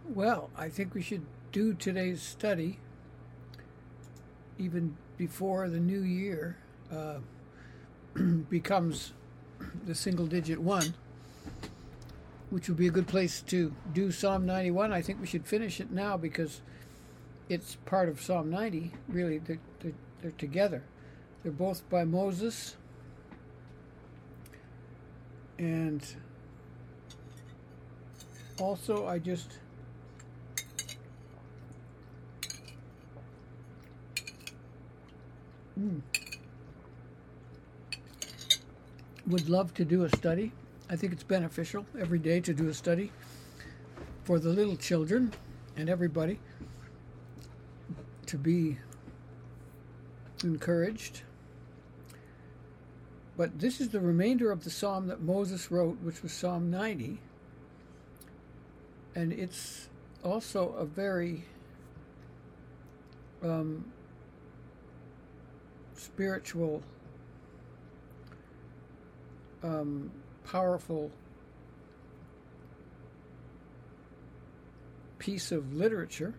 Well, I think we should do today's study even before the new year becomes the single digit one, which would be a good place to do Psalm 91. I think we should finish it now because it's part of Psalm 90. Really, they're together. They're both by Moses. And also, I just would love to do a study. I think it's beneficial every day to do a study for the little children and everybody to be encouraged. But this is the remainder of the psalm that Moses wrote, which was Psalm 90. And it's also a very spiritual, powerful piece of literature.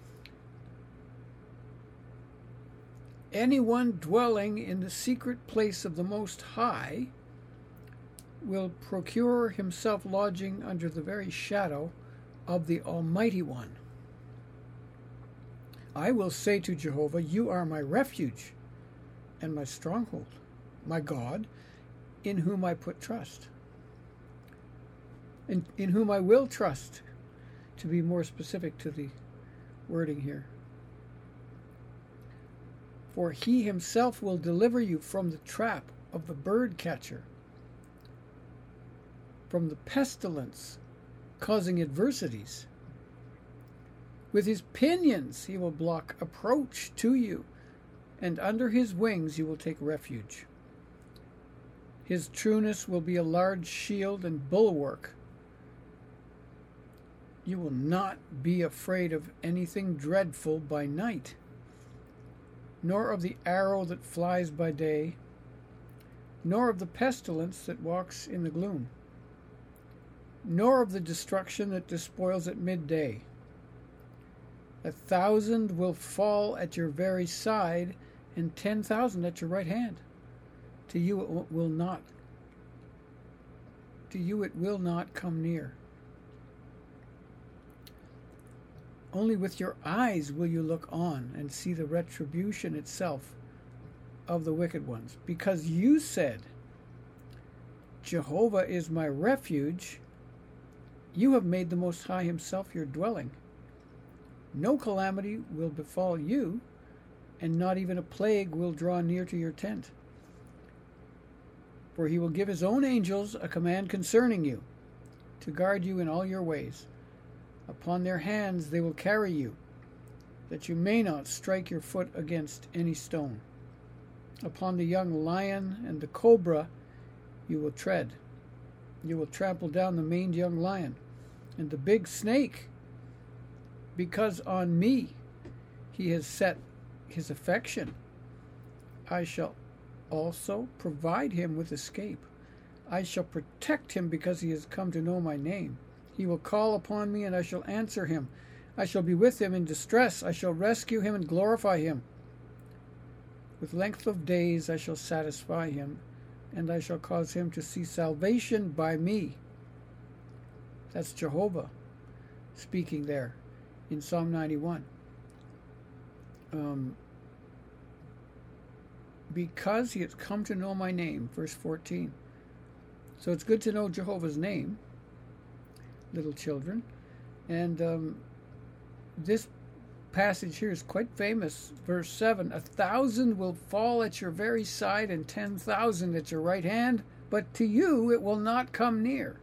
Anyone dwelling in the secret place of the Most High will procure himself lodging under the very shadow of the Almighty One. I will say to Jehovah, you are my refuge and my stronghold, my God, in whom I put trust, in whom I will trust, to be more specific to the wording here. For he himself will deliver you from the trap of the bird catcher, from the pestilence causing adversities. With his pinions he will block approach to you, and under his wings you will take refuge. His trueness will be a large shield and bulwark. You will not be afraid of anything dreadful by night, nor of the arrow that flies by day, nor of the pestilence that walks in the gloom, nor of the destruction that despoils at midday. 1,000 will fall at your very side, and 10,000 at your right hand. To you it will not. To you it will not come near. Only with your eyes will you look on and see the retribution itself of the wicked ones. Because you said, Jehovah is my refuge, you have made the Most High himself your dwelling. No calamity will befall you, and not even a plague will draw near to your tent. For he will give his own angels a command concerning you, to guard you in all your ways. Upon their hands they will carry you, that you may not strike your foot against any stone. Upon the young lion and the cobra you will tread. You will trample down the maned young lion and the big snake, because on me he has set his affection. I shall also provide him with escape. I shall protect him because he has come to know my name. He will call upon me, and I shall answer him. I shall be with him in distress. I shall rescue him and glorify him. With length of days I shall satisfy him, and I shall cause him to see salvation by me. That's Jehovah speaking there in Psalm 91. Because he has come to know my name, verse 14. So it's good to know Jehovah's name, little children. And this passage here is quite famous. Verse 7, 1,000 will fall at your very side and 10,000 at your right hand, but to you it will not come near.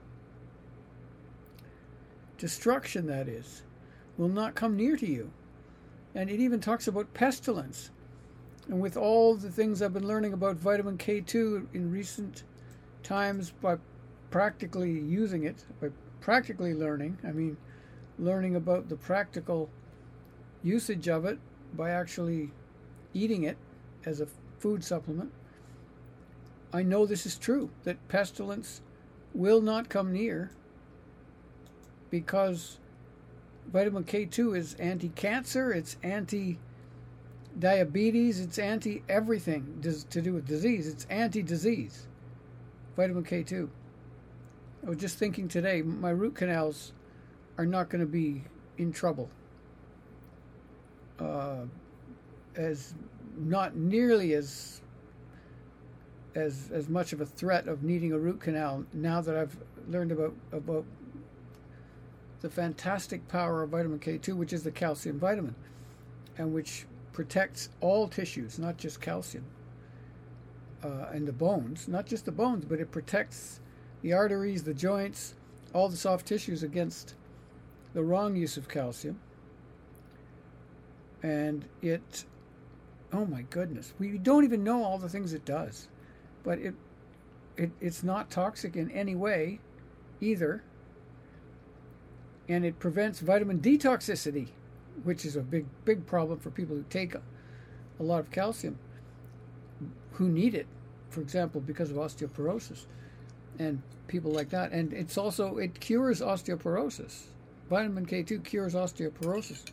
Destruction, that is, will not come near to you. And it even talks about pestilence. And with all the things I've been learning about vitamin K2 in recent times, by practically using it, by practically learning, I mean learning about the practical usage of it by actually eating it as a food supplement, I know this is true, that pestilence will not come near, because vitamin K2 is anti-cancer, it's anti-diabetes, it's anti-everything to do with disease. It's anti-disease, vitamin K2. I was just thinking today, my root canals are not going to be in trouble. As not nearly as much of a threat of needing a root canal now that I've learned about the fantastic power of vitamin K2, which is the calcium vitamin, and which protects all tissues, not just calcium, and the bones, not just the bones, but it protects the arteries, the joints, all the soft tissues against the wrong use of calcium. And it, oh my goodness, we don't even know all the things it does, but it's not toxic in any way either. And it prevents vitamin D toxicity, which is a big problem for people who take a lot of calcium, who need it, for example, because of osteoporosis and people like that. And it cures osteoporosis. Vitamin K2 cures osteoporosis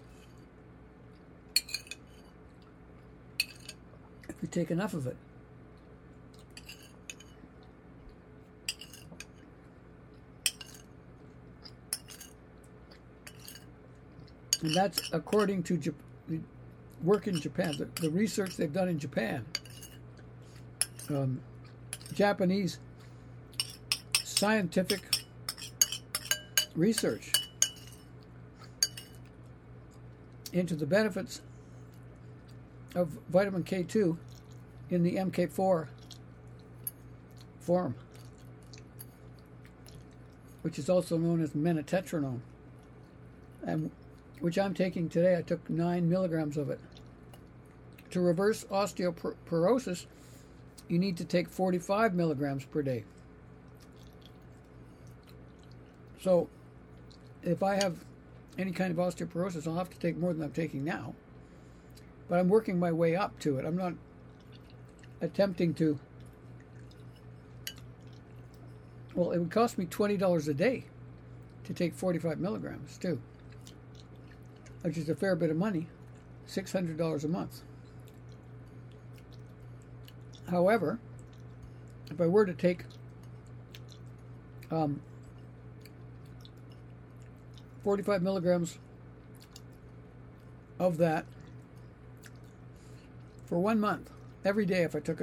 if we take enough of it. And that's according to work in Japan, the research they've done in Japan. Japanese scientific research into the benefits of vitamin K2 in the MK4 form, which is also known as menotetronone, and which I'm taking today. I took 9 milligrams of it. To reverse osteoporosis, you need to take 45 milligrams per day. So if I have any kind of osteoporosis, I'll have to take more than I'm taking now. But I'm working my way up to it. I'm not attempting to. Well, it would cost me $20 a day to take 45 milligrams too, which is a fair bit of money, $600 a month. However, if I were to take 45 milligrams of that for 1 month, every day if I took it,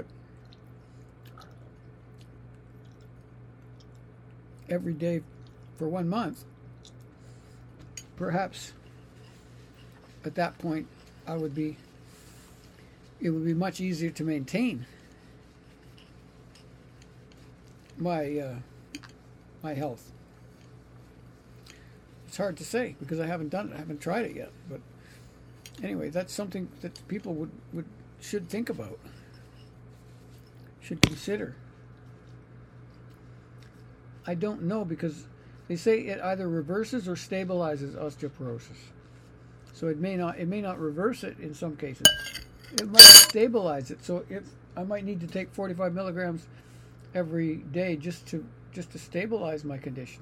every day for 1 month, perhaps at that point it would be much easier to maintain my health. It's hard to say because I haven't done it. I haven't tried it yet. But anyway, that's something that people should think about, should consider. I don't know, because they say it either reverses or stabilizes osteoporosis. So it may not reverse it in some cases. It might stabilize it. So if I might need to take 45 milligrams every day just to stabilize my condition.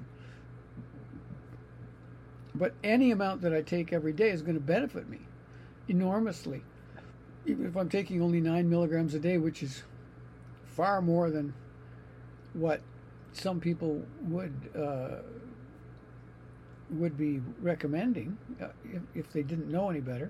But any amount that I take every day is going to benefit me enormously. Even if I'm taking only 9 milligrams a day, which is far more than what some people would be recommending if they didn't know any better.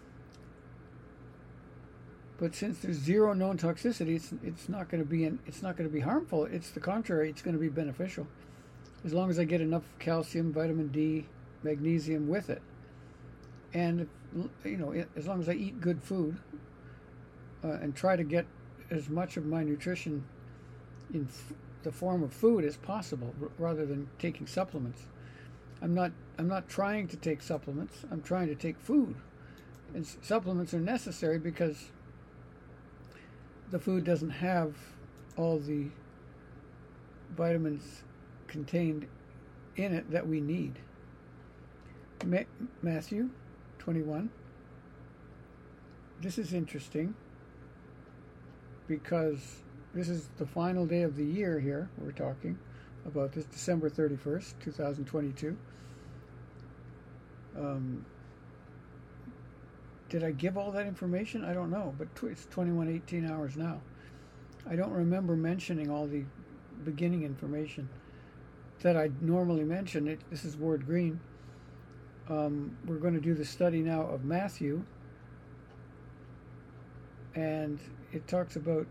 But since there's zero known toxicity, it's not going to be harmful. It's the contrary. It's going to be beneficial, as long as I get enough calcium, vitamin D, magnesium with it, and as long as I eat good food and try to get as much of my nutrition in the form of food as possible, rather than taking supplements. I'm not trying to take supplements. I'm trying to take food, and supplements are necessary because the food doesn't have all the vitamins contained in it that we need. Matthew 21. This is interesting because this is the final day of the year here. We're talking about this December 31st, 2022. Did I give all that information? I don't know, but it's 21:18 hours now. I don't remember mentioning all the beginning information that I normally mention. This is Ward Green. We're going to do the study now of Matthew, and it talks about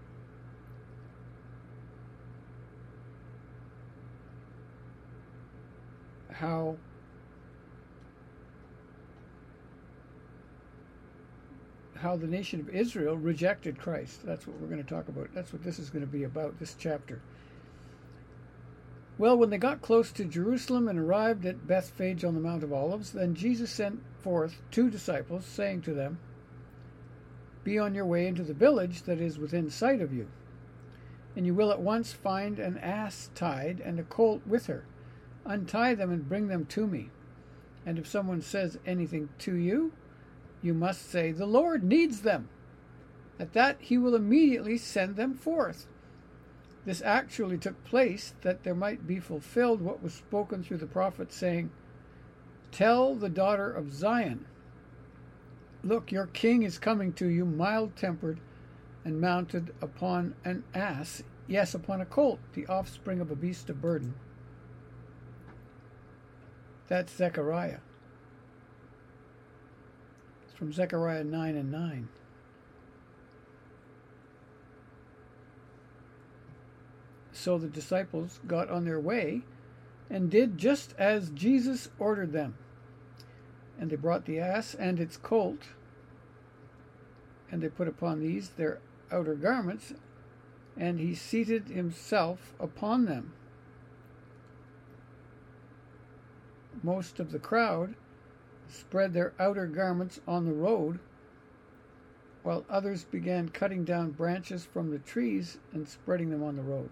how the nation of Israel rejected Christ. That's what we're going to talk about. That's what this is going to be about, this chapter. Well, when they got close to Jerusalem and arrived at Bethphage on the Mount of Olives, then Jesus sent forth 2 disciples, saying to them, "Be on your way into the village that is within sight of you, and you will at once find an ass tied and a colt with her. Untie them and bring them to me. And if someone says anything to you, you must say, 'The Lord needs them.' At that he will immediately send them forth." This actually took place that there might be fulfilled what was spoken through the prophet, saying, "Tell the daughter of Zion, look, your king is coming to you, mild-tempered and mounted upon an ass, yes, upon a colt, the offspring of a beast of burden." That's Zechariah. It's from Zechariah 9:9. So the disciples got on their way and did just as Jesus ordered them. And they brought the ass and its colt, and they put upon these their outer garments, and he seated himself upon them. Most of the crowd spread their outer garments on the road, while others began cutting down branches from the trees and spreading them on the road.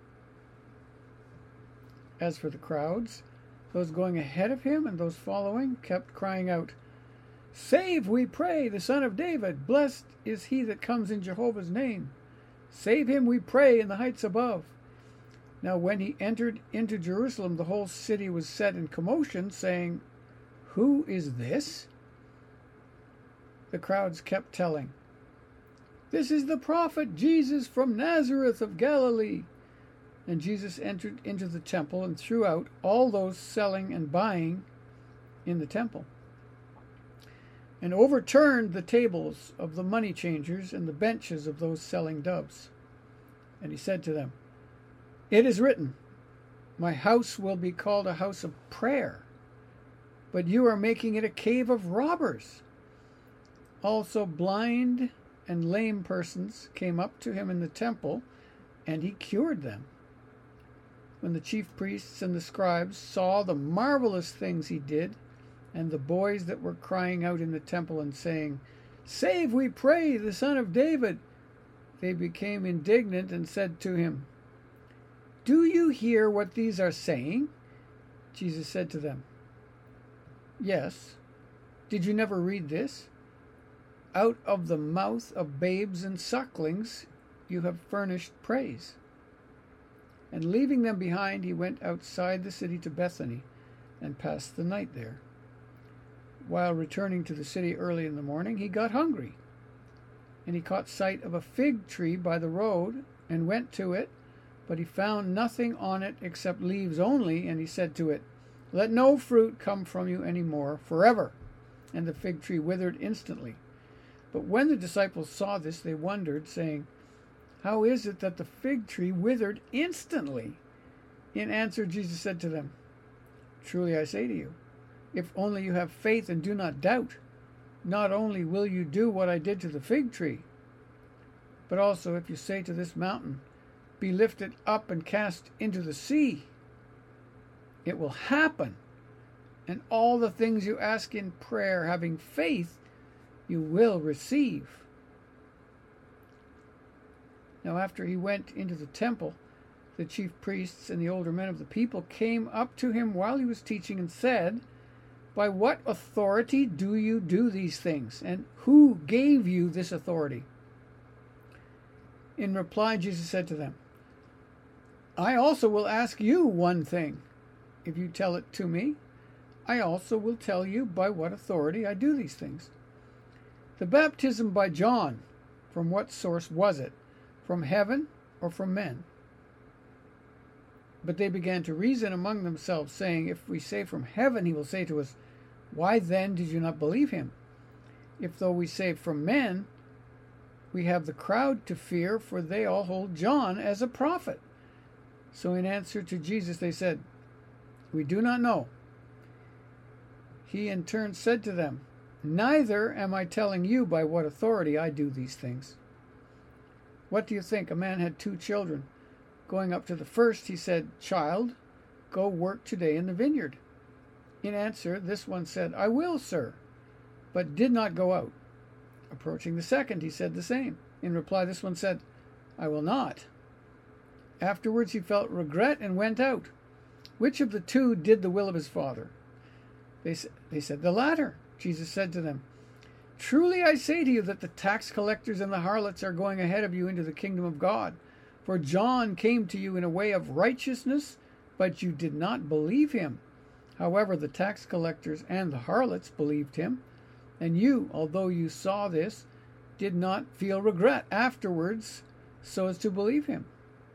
As for the crowds, those going ahead of him and those following kept crying out, "Save, we pray, the Son of David! Blessed is he that comes in Jehovah's name! Save him, we pray, in the heights above!" Now when he entered into Jerusalem, the whole city was set in commotion, saying, "Who is this?" The crowds kept telling, "This is the prophet Jesus from Nazareth of Galilee." And Jesus entered into the temple and threw out all those selling and buying in the temple, and overturned the tables of the money changers and the benches of those selling doves. And he said to them, "It is written, 'My house will be called a house of prayer,' but you are making it a cave of robbers." Also blind and lame persons came up to him in the temple, and he cured them. When the chief priests and the scribes saw the marvelous things he did, and the boys that were crying out in the temple and saying, "Save, we pray, the Son of David," they became indignant and said to him, "Do you hear what these are saying?" Jesus said to them, "Yes. Did you never read this? Out of the mouth of babes and sucklings you have furnished praise." And leaving them behind, he went outside the city to Bethany and passed the night there. While returning to the city early in the morning, he got hungry. And he caught sight of a fig tree by the road and went to it, but he found nothing on it except leaves only, and he said to it, "Let no fruit come from you any more forever." And the fig tree withered instantly. But when the disciples saw this, they wondered, saying, "How is it that the fig tree withered instantly?" In answer, Jesus said to them, "Truly I say to you, if only you have faith and do not doubt, not only will you do what I did to the fig tree, but also if you say to this mountain, 'Be lifted up and cast into the sea,' it will happen. And all the things you ask in prayer, having faith, you will receive." Now after he went into the temple, the chief priests and the older men of the people came up to him while he was teaching and said, "By what authority do you do these things? And who gave you this authority?" In reply, Jesus said to them, "I also will ask you one thing. If you tell it to me, I also will tell you by what authority I do these things. The baptism by John, from what source was it? From heaven or from men?" But they began to reason among themselves, saying, "If we say from heaven, he will say to us, 'Why then did you not believe him?' If though we say from men, we have the crowd to fear, for they all hold John as a prophet." So in answer to Jesus they said, "We do not know." He in turn said to them, "Neither am I telling you by what authority I do these things." What do you think? A man had 2 children. Going up to the first, he said, "Child, go work today in the vineyard." In answer, this one said, "I will, sir," but did not go out. Approaching the second, he said the same. In reply, this one said, "I will not." Afterwards, he felt regret and went out. Which of the 2 did the will of his father? They said, "The latter." Jesus said to them, "Truly I say to you that the tax collectors and the harlots are going ahead of you into the kingdom of God. For John came to you in a way of righteousness, but you did not believe him. However, the tax collectors and the harlots believed him. And you, although you saw this, did not feel regret afterwards so as to believe him."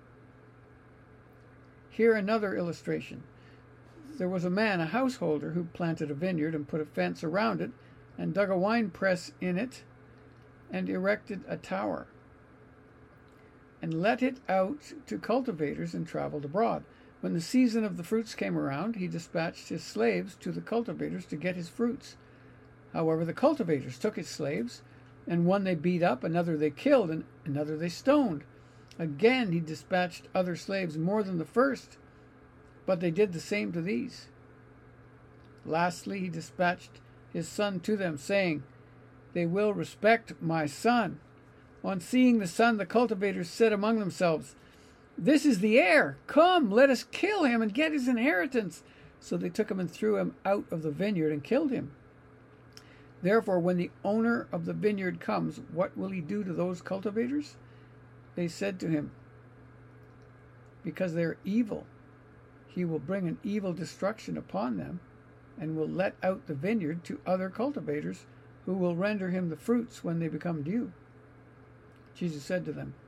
Here another illustration. There was a man, a householder, who planted a vineyard and put a fence around it and dug a wine press in it and erected a tower and let it out to cultivators and traveled abroad. When the season of the fruits came around, he dispatched his slaves to the cultivators to get his fruits. However, the cultivators took his slaves, and one they beat up, another they killed, and another they stoned. Again he dispatched other slaves more than the first, but they did the same to these. Lastly, he dispatched his son to them, saying, "They will respect my son." On seeing the son, the cultivators said among themselves, "This is the heir. Come, let us kill him and get his inheritance." So they took him and threw him out of the vineyard and killed him. Therefore, when the owner of the vineyard comes, what will he do to those cultivators? They said to him, "Because they are evil, he will bring an evil destruction upon them and will let out the vineyard to other cultivators who will render him the fruits when they become due." Jesus said to them,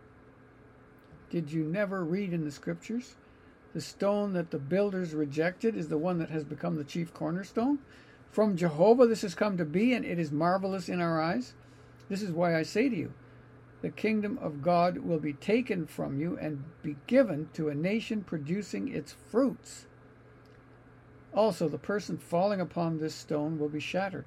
"Did you never read in the scriptures? The stone that the builders rejected is the one that has become the chief cornerstone. From Jehovah this has come to be, and it is marvelous in our eyes. This is why I say to you, the kingdom of God will be taken from you and be given to a nation producing its fruits. Also, the person falling upon this stone will be shattered.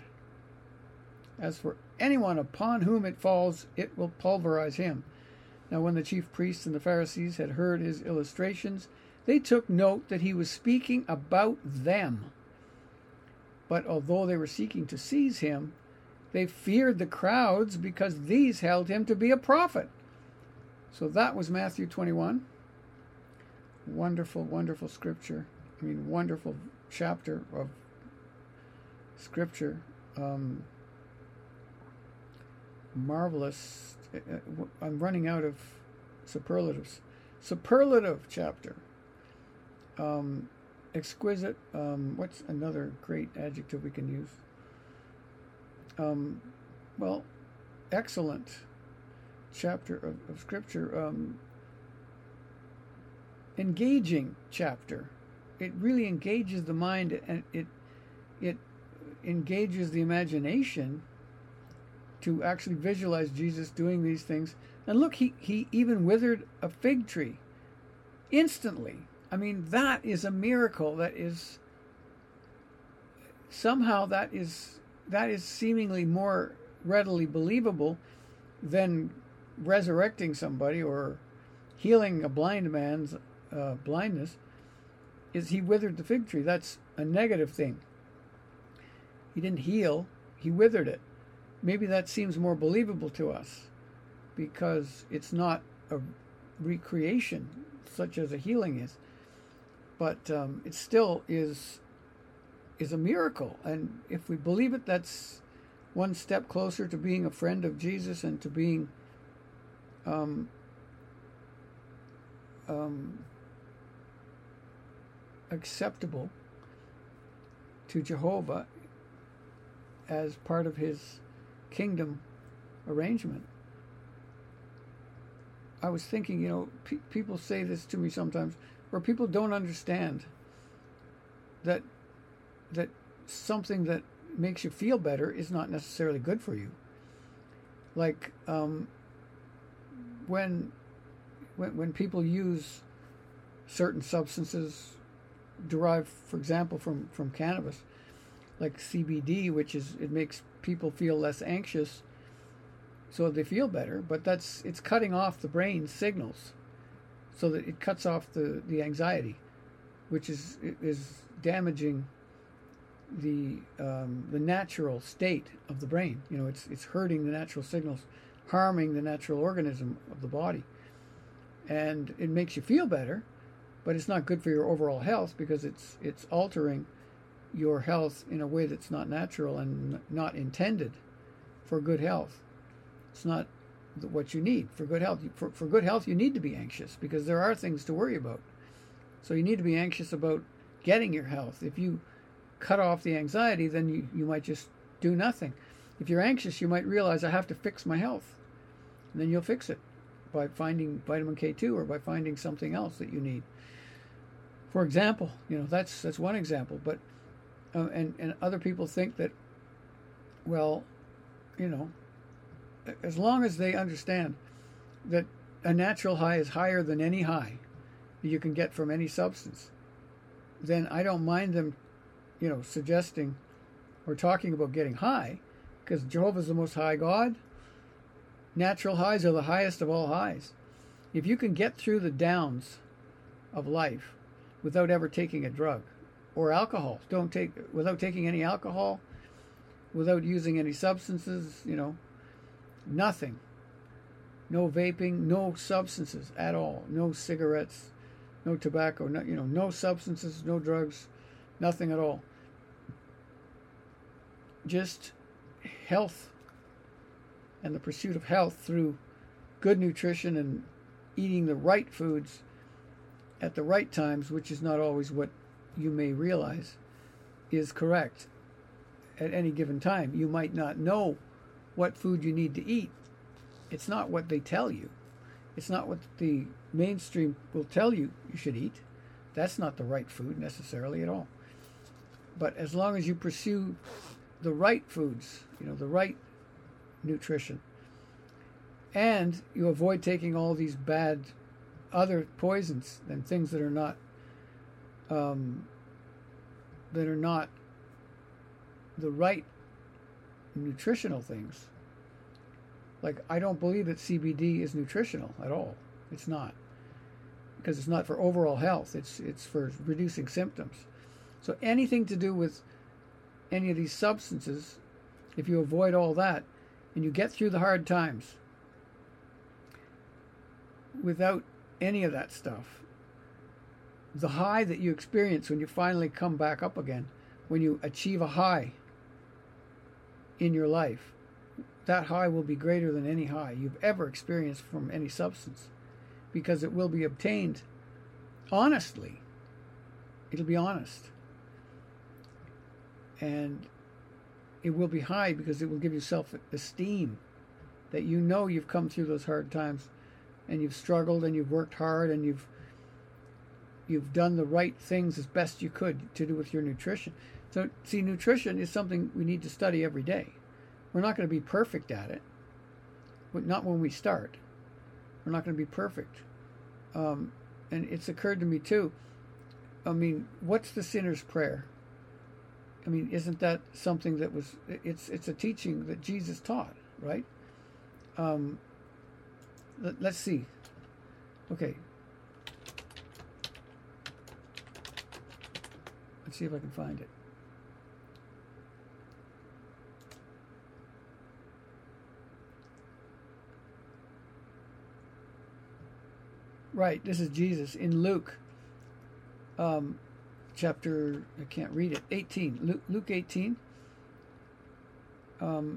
As for anyone upon whom it falls, it will pulverize him." Now when the chief priests and the Pharisees had heard his illustrations, they took note that he was speaking about them. But although they were seeking to seize him, they feared the crowds because these held him to be a prophet. So that was Matthew 21. Wonderful, wonderful scripture. Wonderful chapter of scripture. Marvelous. I'm running out of superlatives. Superlative chapter. Exquisite. What's another great adjective we can use? Excellent chapter of scripture. Engaging chapter. It really engages the mind, and it engages the imagination to actually visualize Jesus doing these things. And look, he even withered a fig tree instantly. That is a miracle. That is somehow that is seemingly more readily believable than resurrecting somebody or healing a blind man's blindness. Is he withered the fig tree? That's a negative thing. He didn't heal, he withered it. Maybe that seems more believable to us because it's not a recreation such as a healing is, but it still is a miracle. And if we believe it, that's one step closer to being a friend of Jesus and to being acceptable to Jehovah as part of his kingdom arrangement. I was thinking, people say this to me sometimes, where people don't understand that something that makes you feel better is not necessarily good for you. Like when people use certain substances derived, for example, from cannabis, like CBD, it makes people feel less anxious, so they feel better. But it's cutting off the brain's signals, so that it cuts off the anxiety, which is damaging the natural state of the brain. It's hurting the natural signals, harming the natural organism of the body, and it makes you feel better, but it's not good for your overall health, because it's altering your health in a way that's not natural and not intended for good health. It's not what you need for good health. For good health, you need to be anxious, because there are things to worry about. So you need to be anxious about getting your health. If you cut off the anxiety, then you might just do nothing. If you're anxious, you might realize, I have to fix my health. And then you'll fix it by finding vitamin K2 or by finding something else that you need. For example, that's one example. But and other people think that, well, as long as they understand that a natural high is higher than any high that you can get from any substance, then I don't mind them, suggesting or talking about getting high, because Jehovah's the Most High God. Natural highs are the highest of all highs. If you can get through the downs of life without ever taking a drug or alcohol, without taking any alcohol, without using any substances, nothing, no vaping, no substances at all, no cigarettes, no tobacco, no substances, no drugs, nothing at all. Just health and the pursuit of health through good nutrition and eating the right foods at the right times, which is not always what you may realize is correct at any given time. You might not know what food you need to eat. It's not what they tell you. It's not what the mainstream will tell you should eat. That's not the right food necessarily at all. But as long as you pursue the right foods, the right nutrition, and you avoid taking all these bad other poisons and things that are not the right nutritional things. Like, I don't believe that CBD is nutritional at all. It's not, because it's not for overall health. It's for reducing symptoms. So anything to do with any of these substances, if you avoid all that and you get through the hard times without any of that stuff, the high that you experience when you finally come back up again, when you achieve a high in your life, that high will be greater than any high you've ever experienced from any substance, because it will be obtained honestly. It'll be honest. And it will be high because it will give you self-esteem, that you've come through those hard times and you've struggled and you've worked hard and you've done the right things as best you could to do with your nutrition. So, see, nutrition is something we need to study every day. We're not going to be perfect at it, but not when we start. We're not going to be perfect. And it's occurred to me too, what's the sinner's prayer? Isn't that something that was, it's a teaching that Jesus taught, right? Let's see. Okay. Let's see if I can find it. Right, this is Jesus in Luke, chapter, I can't read it, 18. Luke 18. The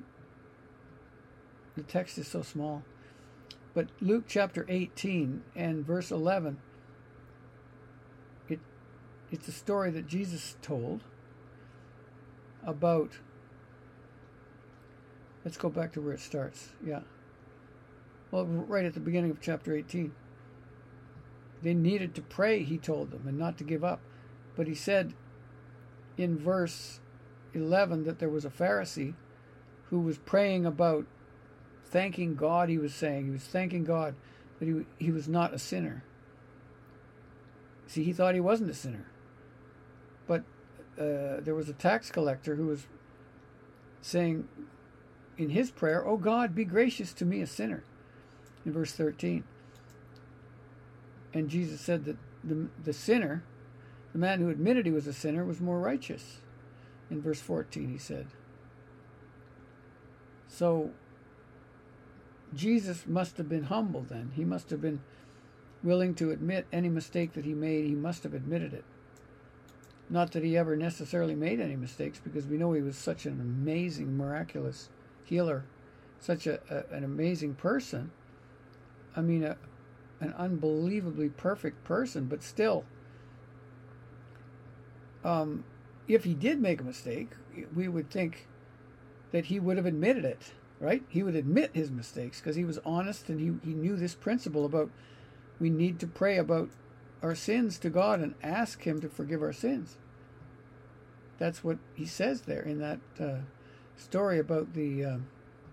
text is so small. But Luke chapter 18 and verse 11, it's a story that Jesus told. about, let's go back to where it starts. Yeah. Well, right at the beginning of chapter 18. They needed to pray, he told them, and not to give up. But he said in verse 11 that there was a Pharisee who was praying about thanking God. He was thanking God that he was not a sinner. See, he thought he wasn't a sinner. But there was a tax collector who was saying in his prayer, "Oh God, be gracious to me, a sinner," in verse 13. And Jesus said that the sinner, the man who admitted he was a sinner, was more righteous. In verse 14, he said. So Jesus must have been humble then. He must have been willing to admit any mistake that he made. He must have admitted it. Not that he ever necessarily made any mistakes, because we know he was such an amazing, miraculous healer, such an amazing person. I mean, an unbelievably perfect person, but still, if he did make a mistake, we would think that he would have admitted it, right? He would admit his mistakes because he was honest, and he knew this principle about we need to pray about our sins to God and ask him to forgive our sins. That's what he says there in that story about the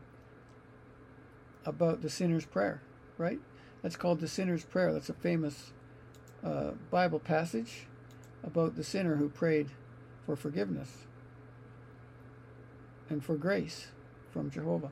sinner's prayer, right? That's called the sinner's prayer. That's a famous Bible passage about the sinner who prayed for forgiveness and for grace from Jehovah.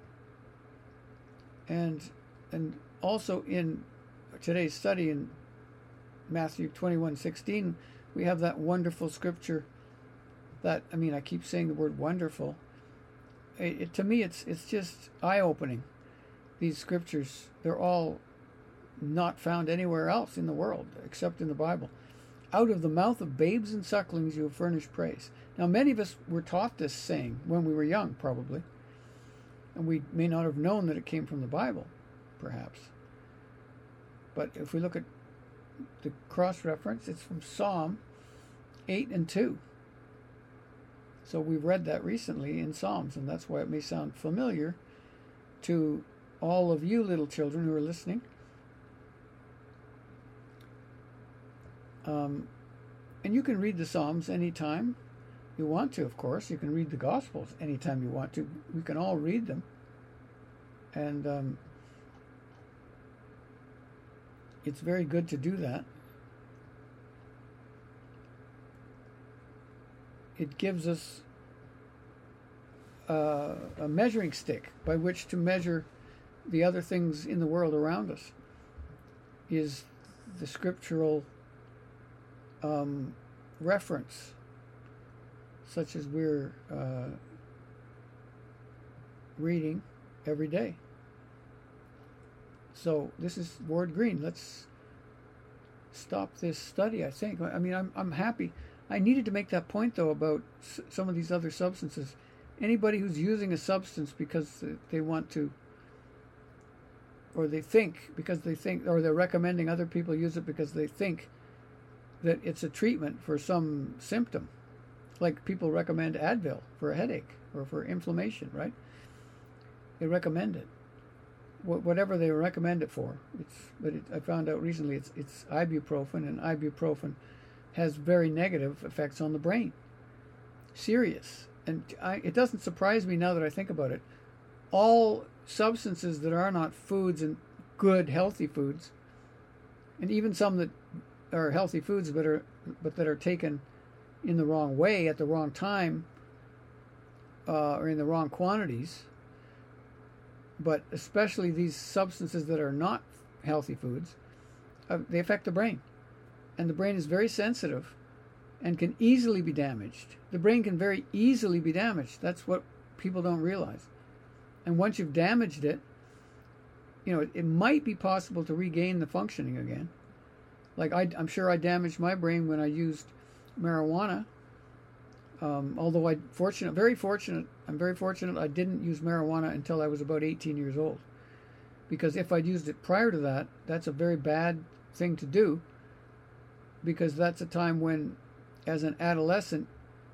And also in today's study in Matthew 21:16, we have that wonderful scripture that, I mean, I keep saying the word wonderful. To me, it's just eye-opening. These scriptures, they're all not found anywhere else in the world except in the Bible. Out of the mouth of babes and sucklings you have furnished praise. Now, many of us were taught this saying when we were young, probably, and we may not have known that it came from the Bible, perhaps. But if we look at the cross-reference, it's from Psalm 8 and 2. So we read that recently in Psalms, and that's why it may sound familiar to all of you little children who are listening. And you can read the Psalms anytime you want to, of course. You can read the Gospels anytime you want to. We can all read them. And it's very good to do that. It gives us a measuring stick by which to measure the other things in the world around us. Is the scriptural reference, such as we're reading every day. So this is Ward Green. Let's stop this study, I think. I mean, I'm happy. I needed to make that point, though, about some of these other substances. Anybody who's using a substance because they want to, or they think, or they're recommending other people use it because they think that it's a treatment for some symptom. Like people recommend Advil for a headache or for inflammation, right? They recommend it. Whatever they recommend it for. I found out recently it's ibuprofen, and ibuprofen has very negative effects on the brain. Serious. And it doesn't surprise me now that I think about it. All substances that are not foods and good, healthy foods, and even some that are healthy foods but that are taken in the wrong way at the wrong time or in the wrong quantities, but especially these substances that are not healthy foods, they affect the brain. And the brain is very sensitive and can easily be damaged. The brain can very easily be damaged. That's what people don't realize. And once you've damaged it, it might be possible to regain the functioning again. Like I'm sure I damaged my brain when I used marijuana. Although I'm very fortunate I didn't use marijuana until I was about 18 years old. Because if I'd used it prior to that, that's a very bad thing to do. Because that's a time when, as an adolescent,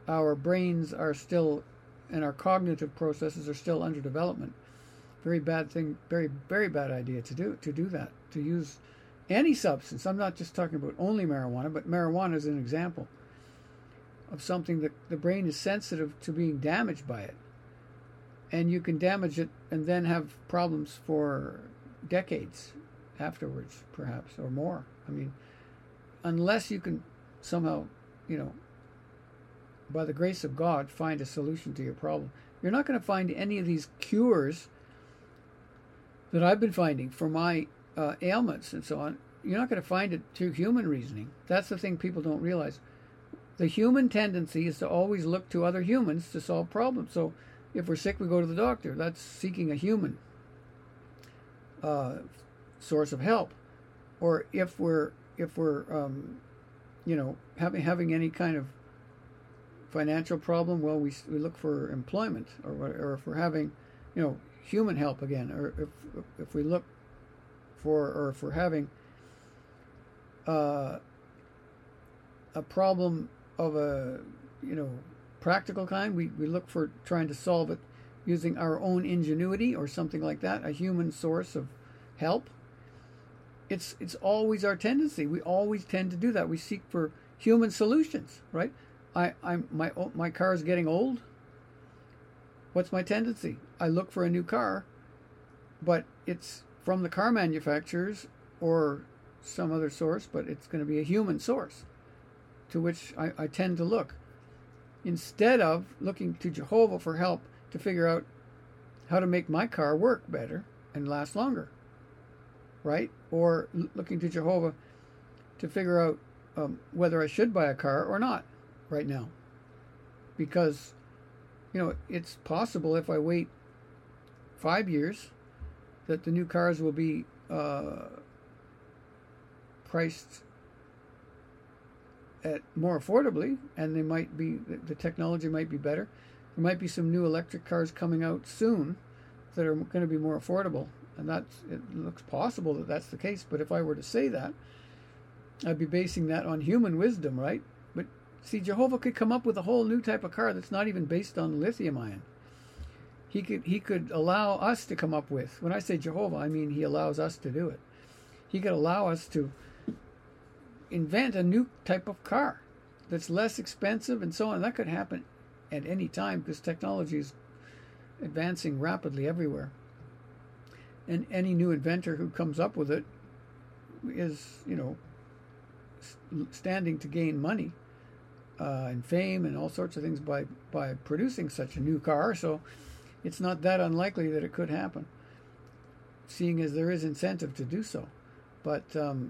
our brains are still, and our cognitive processes are still under development. Very bad thing, very, very bad idea to do that, to use any substance. I'm not just talking about only marijuana, but marijuana is an example of something that the brain is sensitive to being damaged by it. And you can damage it and then have problems for decades afterwards, perhaps, or more. I mean, unless you can somehow, by the grace of God, find a solution to your problem, you're not going to find any of these cures that I've been finding for my ailments and so on. You're not going to find it through human reasoning. That's the thing people don't realize. The human tendency is to always look to other humans to solve problems. So if we're sick, we go to the doctor. That's seeking a human source of help. Or if we're having any kind of financial problem, well, we look for employment, or if we're having, human help again, or if we look for, or if we're having a problem of a practical kind, we look for trying to solve it using our own ingenuity or something like that, a human source of help. It's always our tendency. We always tend to do that. We seek for human solutions, right? My car is getting old. What's my tendency? I look for a new car, but it's from the car manufacturers or some other source, but it's going to be a human source to which I tend to look, instead of looking to Jehovah for help to figure out how to make my car work better and last longer, right? Or looking to Jehovah to figure out whether I should buy a car or not right now. Because, it's possible if I wait 5 years that the new cars will be priced at more affordably, and they might be, the technology might be better. There might be some new electric cars coming out soon that are going to be more affordable, and it looks possible that that's the case. But if I were to say that, I'd be basing that on human wisdom, right? But see, Jehovah could come up with a whole new type of car that's not even based on lithium ion. He could allow us to come up with, when I say Jehovah, I mean he allows us to do it. He could allow us to invent a new type of car that's less expensive and so on. That could happen at any time because technology is advancing rapidly everywhere. And any new inventor who comes up with it is, standing to gain money and fame and all sorts of things by producing such a new car. So it's not that unlikely that it could happen, seeing as there is incentive to do so. But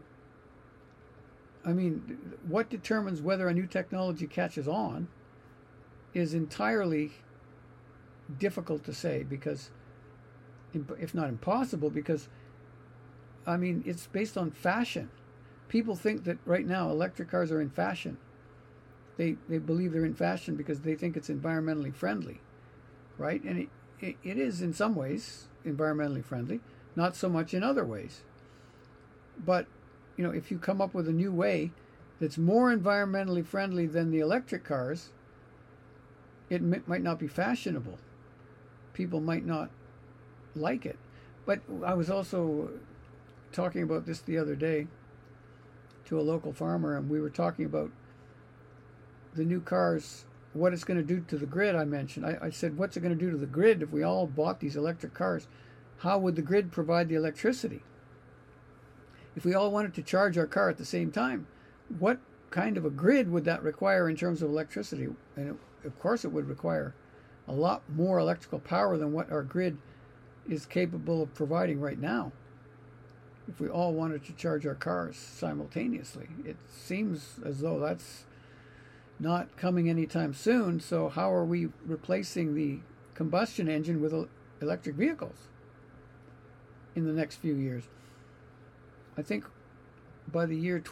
what determines whether a new technology catches on is entirely difficult to say, because, if not impossible, because, it's based on fashion. People think that right now electric cars are in fashion. They believe they're in fashion because they think it's environmentally friendly, right? And it is in some ways environmentally friendly, not so much in other ways. But if you come up with a new way that's more environmentally friendly than the electric cars, it might not be fashionable. People might not like it. But I was also talking about this the other day to a local farmer, and we were talking about the new cars, what it's going to do to the grid. I mentioned, I said, what's it going to do to the grid if we all bought these electric cars? How would the grid provide the electricity? If we all wanted to charge our car at the same time, what kind of a grid would that require in terms of electricity? And of course it would require a lot more electrical power than what our grid is capable of providing right now. If we all wanted to charge our cars simultaneously, it seems as though that's not coming anytime soon. So how are we replacing the combustion engine with electric vehicles in the next few years? I think by the year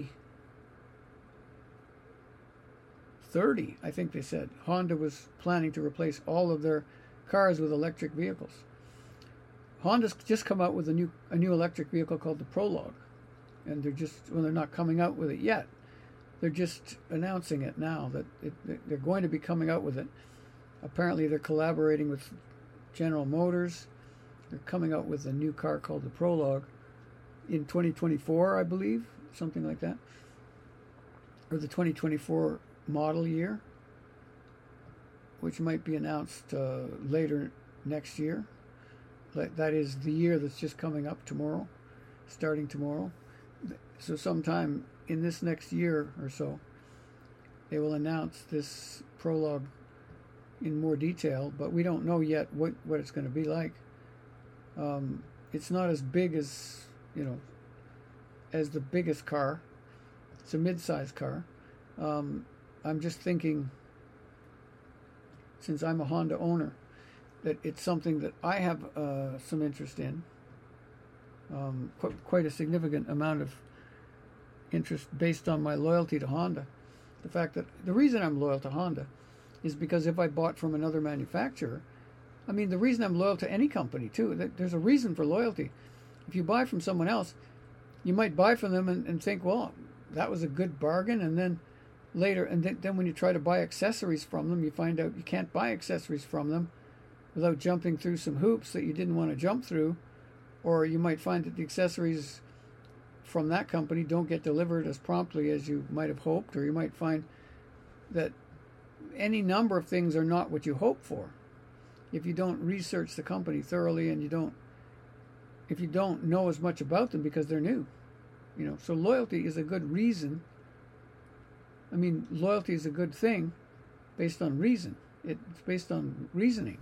2030, I think they said, Honda was planning to replace all of their cars with electric vehicles. Honda's just come out with a new electric vehicle called the Prologue, and they're not coming out with it yet. They're just announcing it now that they're going to be coming out with it. Apparently, they're collaborating with General Motors. They're coming out with a new car called the Prologue in 2024, I believe, something like that, or the 2024 model year, which might be announced later next year. That is the year that's just coming up tomorrow, starting tomorrow. So sometime in this next year or so, they will announce this Prologue in more detail, but we don't know yet what it's going to be like. It's not as big as, as the biggest car. It's a mid-size car. I'm just thinking, since I'm a Honda owner, that it's something that I have some interest in. Quite a significant amount of interest based on my loyalty to Honda. The fact that the reason I'm loyal to Honda is because if I bought from another manufacturer, I mean, the reason I'm loyal to any company too, there's a reason for loyalty. If you buy from someone else, you might buy from them and think, well, that was a good bargain, and then later, and then when you try to buy accessories from them, you find out you can't buy accessories from them without jumping through some hoops that you didn't want to jump through, or you might find that the accessories from that company don't get delivered as promptly as you might have hoped, or you might find that any number of things are not what you hope for if you don't research the company thoroughly, and if you don't know as much about them because they're new. So loyalty is a good reason. I mean, loyalty is a good thing based on reason. It's based on reasoning.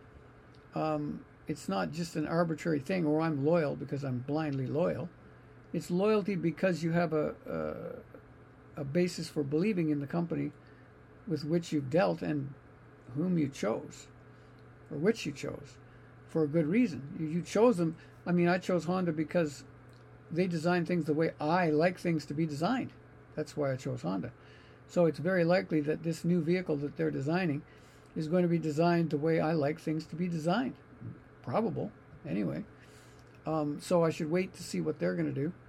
It's not just an arbitrary thing, or I'm loyal because I'm blindly loyal. It's loyalty because you have a basis for believing in the company with which you've dealt and whom you chose, or which you chose, for a good reason. You chose them. I mean, I chose Honda because they design things the way I like things to be designed. That's why I chose Honda. So it's very likely that this new vehicle that they're designing is going to be designed the way I like things to be designed. Probable, anyway. So I should wait to see what they're going to do.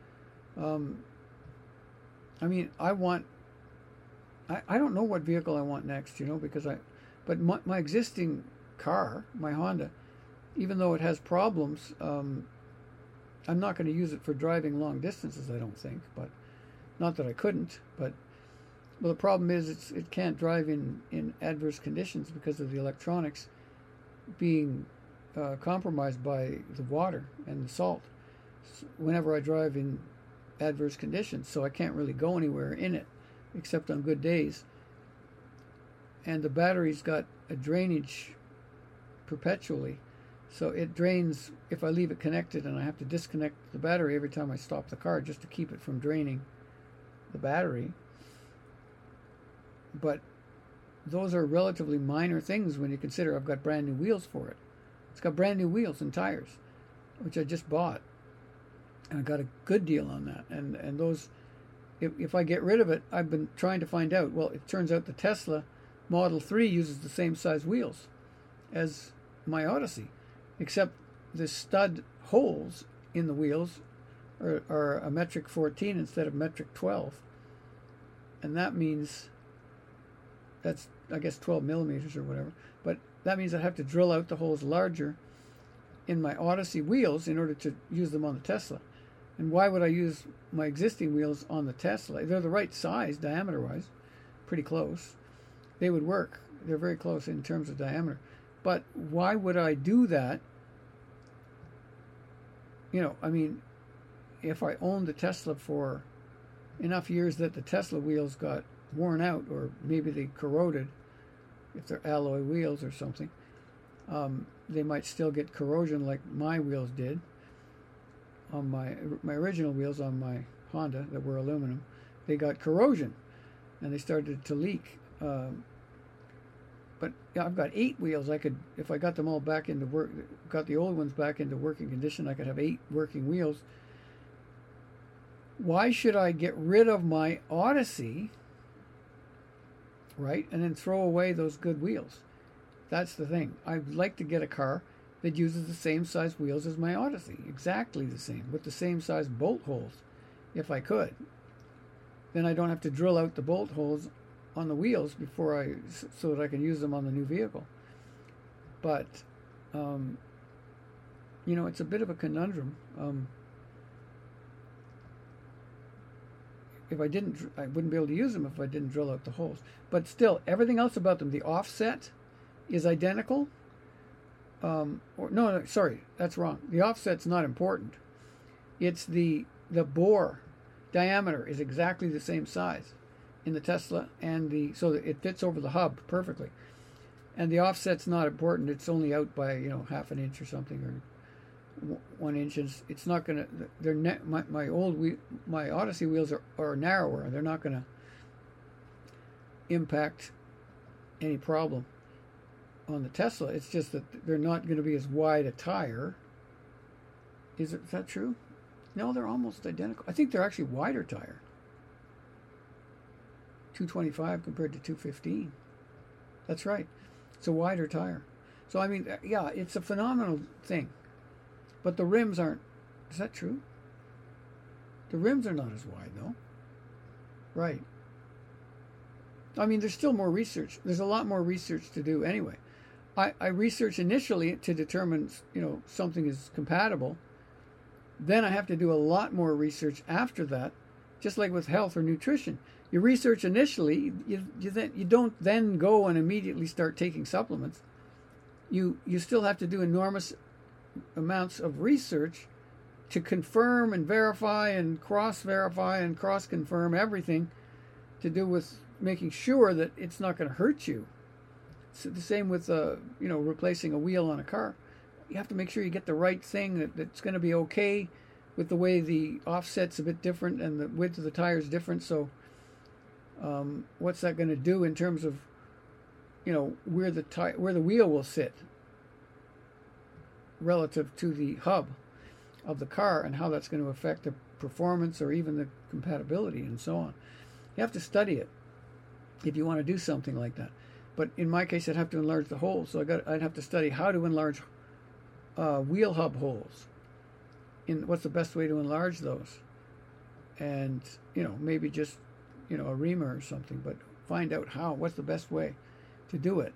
I mean, I don't know what vehicle I want next, but my existing car, my Honda, even though it has problems, I'm not going to use it for driving long distances, I don't think, but not that I couldn't, but the problem is it can't drive in adverse conditions because of the electronics being compromised by the water and the salt whenever I drive in adverse conditions, so I can't really go anywhere in it except on good days. And the battery's got a drainage perpetually, so it drains if I leave it connected, and I have to disconnect the battery every time I stop the car just to keep it from draining the battery. But those are relatively minor things when you consider I've got brand new wheels for it. It's got brand new wheels and tires, which I just bought, and I got a good deal on that. And those, if I get rid of it, I've been trying to find out. Well, it turns out the Tesla Model 3 uses the same size wheels as my Odyssey, except the stud holes in the wheels are a metric 14 instead of metric 12, and that means that's, I guess, 12 millimeters or whatever, but that means I have to drill out the holes larger in my Odyssey wheels in order to use them on the Tesla. And why would I use my existing wheels on the Tesla? They're the right size diameter-wise, pretty close. They would work. They're very close in terms of diameter. But why would I do that? I mean, if I owned the Tesla for enough years that the Tesla wheels got worn out, or maybe they corroded, if they're alloy wheels or something, they might still get corrosion like my wheels did on my original wheels on my Honda that were aluminum. They got corrosion and they started to leak. But I've got 8 wheels. I could, if I got them all back into work, got the old ones back into working condition, I could have 8 working wheels. Why should I get rid of my Odyssey, right, and then throw away those good wheels? That's the thing. I'd like to get a car that uses the same size wheels as my Odyssey, exactly the same, with the same size bolt holes, if I could. then I don't have to drill out the bolt holes on the wheels so that I can use them on the new vehicle. But it's a bit of a conundrum. If I wouldn't be able to use them if I didn't drill out the holes. But still, everything else about them, the offset is identical. No, sorry, that's wrong. The offset's not important. It's the bore diameter is exactly the same size in the Tesla, so that it fits over the hub perfectly. And the offset's not important. It's only out by half an inch or something, or 1 inch. It's not going to. My Odyssey wheels are narrower. They're not going to impact any problem on the Tesla. It's just that they're not going to be as wide a tire. Is that true? No, they're almost identical. I think they're actually wider tire. 225 compared to 215. That's right. It's a wider tire. So I mean, yeah, it's a phenomenal thing. But the rims aren't. Is that true? The rims are not as wide, though. Right. I mean, there's still more research. There's a lot more research to do anyway. I research initially to determine, something is compatible. Then I have to do a lot more research after that, just like with health or nutrition. You research initially, you don't then go and immediately start taking supplements. You still have to do enormous amounts of research to confirm and verify and cross-verify and cross-confirm everything to do with making sure that it's not going to hurt you. It's the same with replacing a wheel on a car. You have to make sure you get the right thing that's going to be okay with the way the offset's a bit different and the width of the tire is different. So what's that going to do in terms of where the wheel will sit relative to the hub of the car, and how that's going to affect the performance or even the compatibility and so on. You have to study it if you want to do something like that. But in my case, I'd have to enlarge the holes, so I'd have to study how to enlarge wheel hub holes. What's the best way to enlarge those? And maybe just a reamer or something, but find out what's the best way to do it.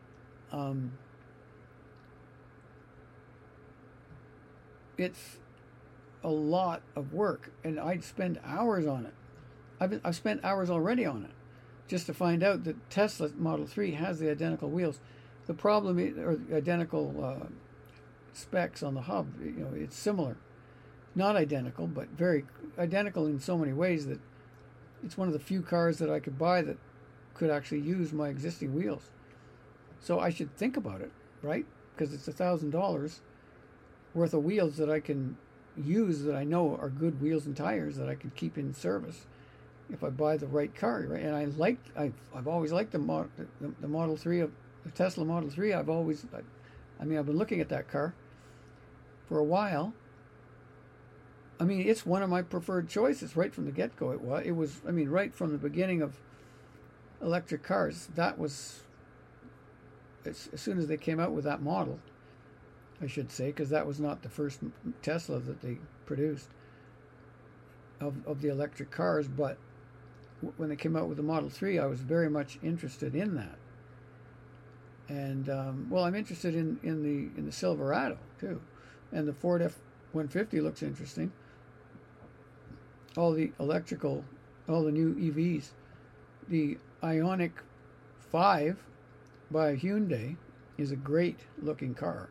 It's a lot of work, and I'd spend hours on it. I've spent hours already on it, just to find out that Tesla Model 3 has the identical wheels. The problem is, or identical specs on the hub. It's similar, not identical, but very identical in so many ways that it's one of the few cars that I could buy that could actually use my existing wheels. So I should think about it, right? Because it's $1,000 worth of wheels that I can use, that I know are good wheels and tires that I can keep in service if I buy the right car, right? And I've always liked the Model 3 of the Tesla Model 3. I've been looking at that car for a while. I mean, it's one of my preferred choices right from the get-go. It was right from the beginning of electric cars. That was as soon as they came out with that model, I should say, because that was not the first Tesla that they produced of the electric cars. But when they came out with the Model 3, I was very much interested in that. And I'm interested in the Silverado too, and the Ford F-150 looks interesting. All the new EVs, the Ioniq 5 by Hyundai is a great looking car.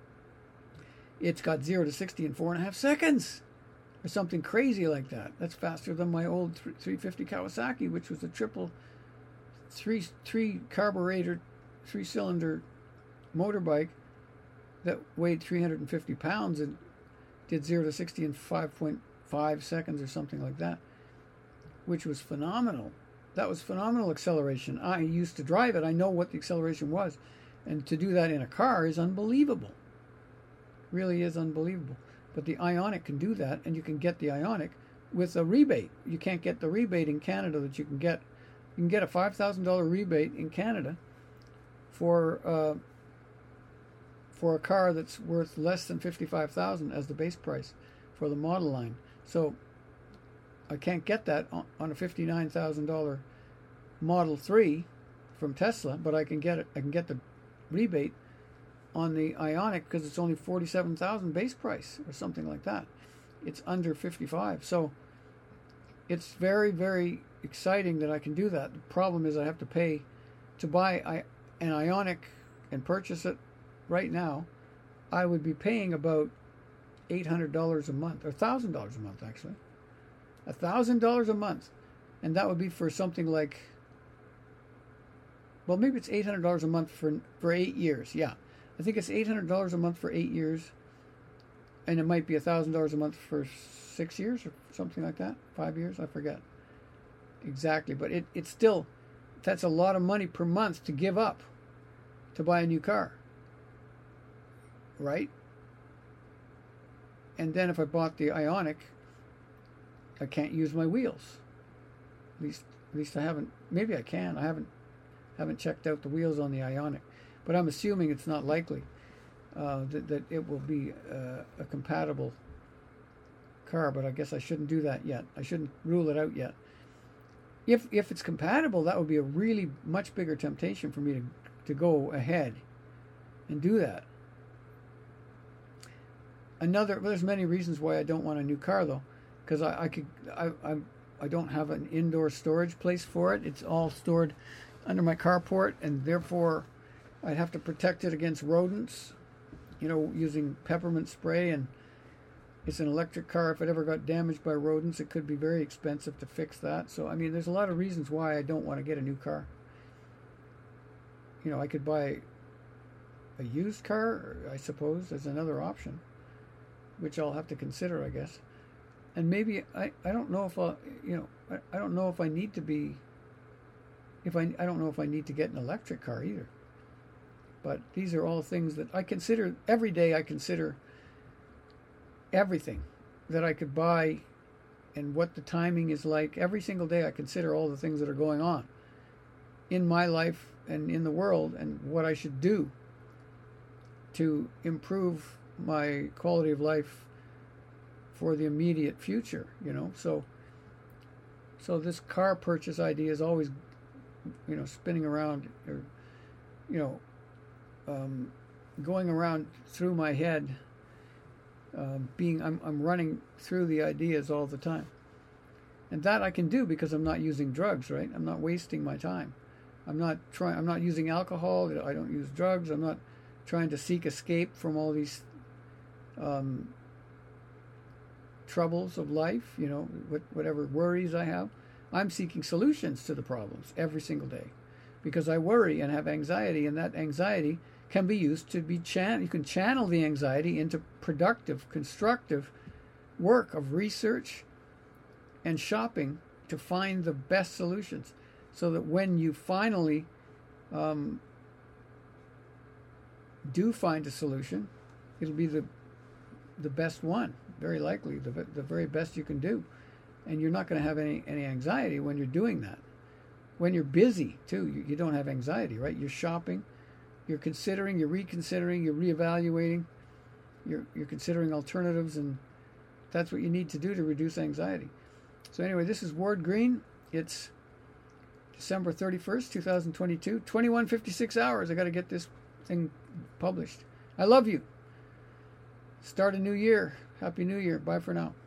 It's got 0 to 60 in 4.5 seconds, or something crazy like that. That's faster than my old 350 Kawasaki, which was a triple three carburetor, 3-cylinder motorbike that weighed 350 pounds and did 0 to 60 in 5.5 seconds or something like that, which was phenomenal. That was phenomenal acceleration. I used to drive it. I know what the acceleration was. And to do that in a car is unbelievable. Really is unbelievable. But the Ioniq can do that, and you can get the Ioniq with a rebate. You can't get the rebate in Canada that you can get. You can get a $5,000 rebate in Canada for a car that's worth less than $55,000 as the base price for the model line. So I can't get that on a $59,000 Model 3 from Tesla, but I can get it. I can get the rebate on the Ioniq because it's only $47,000 base price or something like that. It's under 55, so it's very, very exciting that I can do that. The problem is I have to pay to buy an Ioniq and purchase it right now. I would be paying about $800 a month, or $1,000 a month actually. $1,000 a month, and that would be for something like, well, maybe it's $800 a month for 8 years. Yeah, I think it's $800 a month for 8 years, and it might be $1,000 a month for 6 years or something like that. 5 years, I forget exactly, but it's still, that's a lot of money per month to give up to buy a new car, right? And then if I bought the Ioniq, I can't use my wheels. At least I haven't. Maybe I can. I haven't checked out the wheels on the Ioniq, but I'm assuming it's not likely that it will be a compatible car. But I guess I shouldn't do that yet. I shouldn't rule it out yet. If it's compatible, that would be a really much bigger temptation for me to go ahead and do that. There's many reasons why I don't want a new car though, because I don't have an indoor storage place for it. It's all stored under my carport, and therefore I'd have to protect it against rodents, using peppermint spray, and it's an electric car. If it ever got damaged by rodents, it could be very expensive to fix that. So, I mean, there's a lot of reasons why I don't want to get a new car. I could buy a used car, I suppose, as another option, which I'll have to consider, I guess. And maybe I don't know if I don't know if I need to be, I don't know if I need to get an electric car either. But these are all things that I consider every day. I consider everything that I could buy and what the timing is like. Every single day I consider all the things that are going on in my life and in the world, and what I should do to improve my quality of life for the immediate future, So this car purchase idea is always, spinning around, or, going around through my head. I'm running through the ideas all the time, and that I can do because I'm not using drugs, right? I'm not wasting my time. I'm not using alcohol. I don't use drugs. I'm not trying to seek escape from all these troubles of life, whatever worries I have. I'm seeking solutions to the problems every single day because I worry and have anxiety, and that anxiety can be used to be you can channel the anxiety into productive, constructive work of research and shopping to find the best solutions, so that when you finally do find a solution, it'll be the best one, very likely the very best you can do, and you're not going to have any anxiety when you're doing that. When you're busy too, you don't have anxiety, right? You're shopping, you're considering, you're reconsidering, you're reevaluating, you're considering alternatives, and that's what you need to do to reduce anxiety. So anyway, this is Ward Green. It's December 31st, 2022, 21:56 hours. I got to get this thing published. I love you. Start a new year. Happy New Year. Bye for now.